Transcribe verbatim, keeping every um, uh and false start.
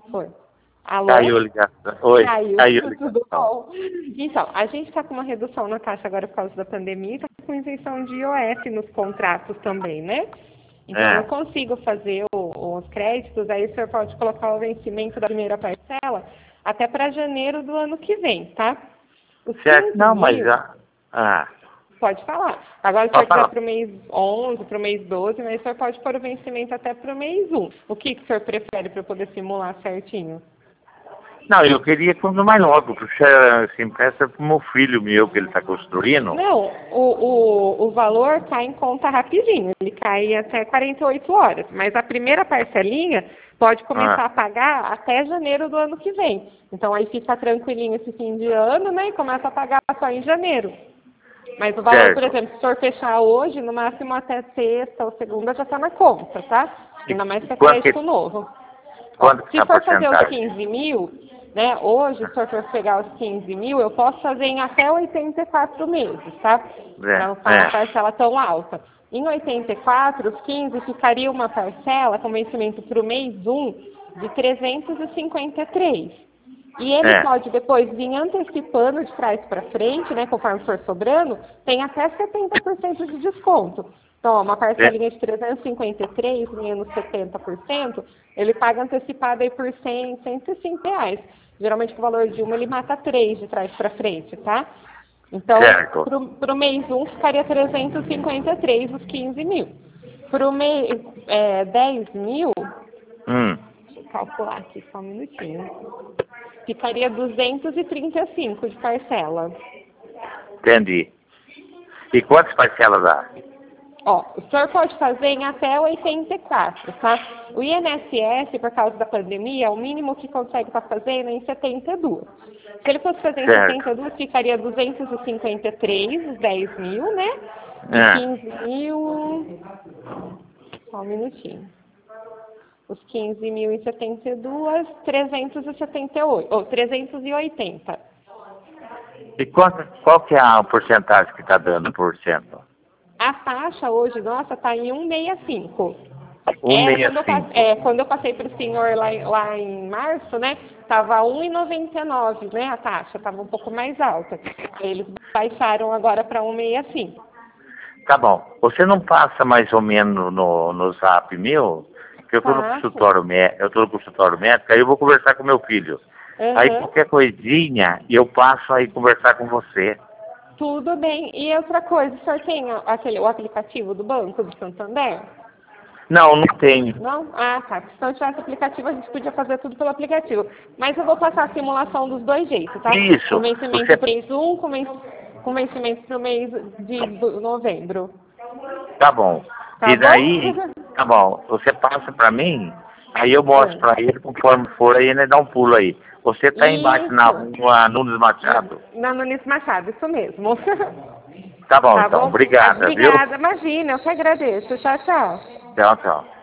Foi. Alô? Caiu a ligação. Oi, Caiu, caiu a tudo ligação. bom. Então, a gente está com uma redução na taxa agora por causa da pandemia e está com isenção de I O F nos contratos também, né? Então, É. eu consigo fazer o, os créditos, aí o senhor pode colocar o vencimento da primeira parcela até para janeiro do ano que vem, tá? Os Certo, não, mas mil, já... Ah, pode falar. Agora, se o pode senhor quiser falar. para o mês onze, para o mês doze, mas o senhor pode pôr o vencimento até para o mês um. O que, que o senhor prefere para eu poder simular certinho? Não, eu queria quando mais logo, porque assim, peça pro meu filho meu que ele está construindo. Não, o, o, o valor cai em conta rapidinho, ele cai até quarenta e oito horas, mas a primeira parcelinha pode começar Ah, a pagar até janeiro do ano que vem. Então aí fica tranquilinho esse fim de ano, né, e começa a pagar só em janeiro. Mas o valor, por certo. exemplo, se o senhor fechar hoje, no máximo até sexta ou segunda já está na conta, tá? E, Ainda mais e que é quanto que, crédito novo. Ó, quanto que se tá a for fazer os porcentagem? quinze mil, né, hoje, se o senhor for pegar os quinze mil, eu posso fazer em até oitenta e quatro meses, tá? Para não ficar É, uma é, parcela tão alta. Em oitenta e quatro, os quinze ficaria uma parcela com vencimento para o mês um de trezentos e cinquenta e três. E ele é, pode depois vir antecipando de trás para frente, né, conforme for sobrando, tem até setenta por cento de desconto. Então, ó, uma é, parcelinha de trezentos e cinquenta e três menos setenta por cento, ele paga antecipado aí por cem, cento e cinco reais. Geralmente, com o valor de uma, ele mata três de trás para frente, tá? Então, certo. para o mês um, ficaria trezentos e cinquenta e três os quinze mil. Para o mês é, dez mil, Hum, deixa eu calcular aqui só um minutinho, ficaria duzentos e trinta e cinco de parcela. entendi. E quantas parcelas dá? Ó, o senhor pode fazer em até oitenta e quatro, tá? O I N S S, por causa da pandemia, o mínimo que consegue estar fazendo é em setenta e dois. Se ele fosse fazer em Certo. setenta e dois, ficaria duzentos e cinquenta e três, os dez mil, né? E É, quinze mil... Só um minutinho. Os quinze mil e setenta e dois, trezentos e setenta e oito, ou trezentos e oitenta. e quanto, qual que é a porcentagem que está dando por cento? A taxa hoje, nossa, está em cento e sessenta e cinco. Era quando eu, passe- cento e sessenta e cinco. é, quando eu passei para o senhor lá, em- lá em março, né? Estava um e noventa e nove, né? A taxa estava um pouco mais alta. Aí eles baixaram agora para cento e sessenta e cinco. Tá bom. Você não passa mais ou menos no, no zap meu? Que eu estou no Passo. consultório médico, eu tô no consultório médico, aí eu vou conversar com meu filho. Aí Aham. qualquer coisinha, eu passo aí conversar com você. Tudo bem. E outra coisa, o senhor tem a- aquele, o aplicativo do Banco do Santander? Não, não tenho. Não? Ah, tá. Se não tivesse aplicativo, a gente podia fazer tudo pelo aplicativo. Mas eu vou passar a simulação dos dois jeitos, tá? Com Isso. vencimento Você. para o mês um, com ven- com vencimento para o mês de do- novembro. Tá bom. Tá E bom? daí, tá bom. Você passa pra mim, aí eu mostro É. pra ele, conforme for, aí ele dá um pulo aí. Você tá embaixo na Isso. rua Nunes Na, Machado? na Nunes Machado, isso mesmo. Tá bom, Tá então. bom? Obrigada, viu? Obrigada. Imagina, eu que agradeço. Tchau, tchau. Tchau, tchau.